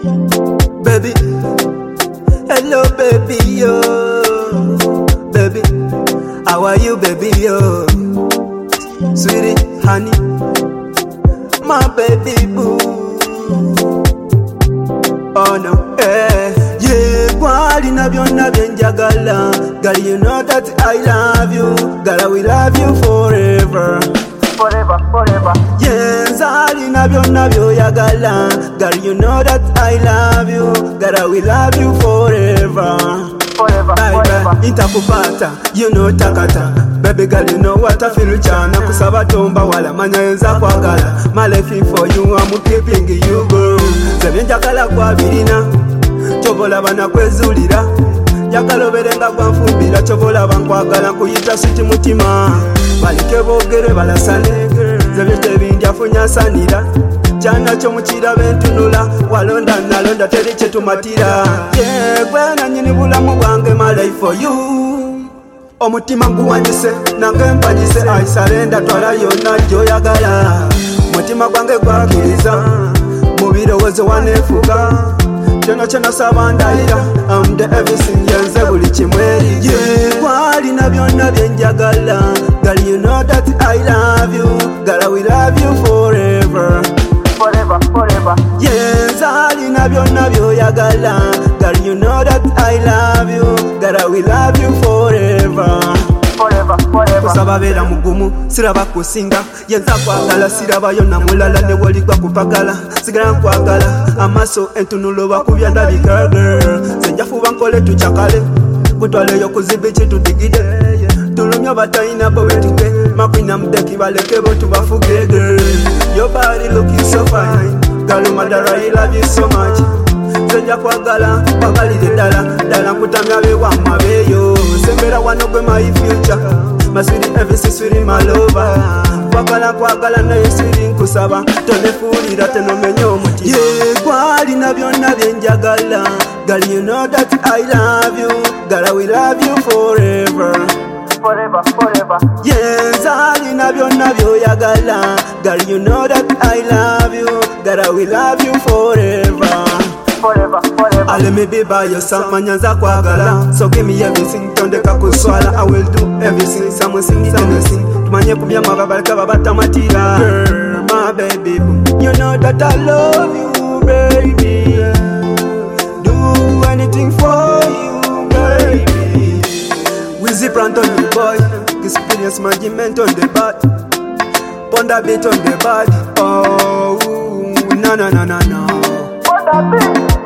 Baby, hello baby yo. Baby, how are you baby yo? Sweetie, honey, my baby boo. Oh no, yeah, kwali na byonna byenjagala. Girl, you know that I love you. Girl, I will love you forever. Forever, forever. Yeah, nzali na byonna byoyagala. Girl, you know that I love you. Girl, I will love you forever. Forever, forever. Intakupata, you know takata. Baby girl, you know what I feel chana. Kusaba tomba wala manya yenza kwagala. My life for you, I'm keeping you girl. Zabyenjagala kwa birina, chobola bana kwezulira. Jagala oberenga gwanfumbira, chobola bankwagala nkuyita siti mutima. Balike boogere balasane, zabye tebindyafunya sanira. Kyana kyo mukira bentunula, walonda nalonda teri kyetumatira. Yeah, gwe nanyini bulamu bwange, my life for you. Omutima guwanyise, nange mpanyise, I surrender, twala yonna gyoyagala. Mutima gwange gwakkiriza, mu birowoozo waneefuga. Kyona kyona saba ndayira, I'm the everything, yenze buli kimweri. Yeah, kwalina byonna byenjagala. Girl, you know that I love you. Girl, I will love you forever. Forever, forever. Yeah, nzalina byonna byoyagala. Girl, you know that I love you. Girl, I will love you forever. Forever, forever. Kusaba beera mugumu, siraba kusinga. Yenza kwagala, siraba yonna mulala. Ne woligwa kupagala, sigala nkwagala. Amaaso entunulo bakubya ndabika girl. Senjafuba nkole tukyakale, kutwaleyo kuziba ekitudigide. Tulumya batalina bo betuge, makwina mudeki baleke bo tubafuge girl. Your body looking so fine, girl, madara I love you so much. Senja kwagala, bagalire ddala, ddala nkutamya bewamma beyo. Sembera wano gwe my future, my sweetie everything sweetie my lover. Kwagala naye sweetie nkusaba, tonefuulira tenomenya omutima. Yeah, kwalina byonna byenjagala. Girl, you know that I love you. Girl, I will love you forever. Forever, forever. Yeah, nzalina byonna byoyagala. Girl, you know that I love you. Girl, I will love you forever. Forever, forever. Let me be by your side, manyanza kwagala. So give me everything, tondeka kuswala. I will do everything, someone sing it and sing. Tumanye kubya mababalika babatamatira. Girl, my baby boo, you know that I love you, baby. Do anything for you, baby. Wizzy plant on the boy, experience management on the bad. Ponda beat on the bad. Oh, no, no, no, no, no. What a beat.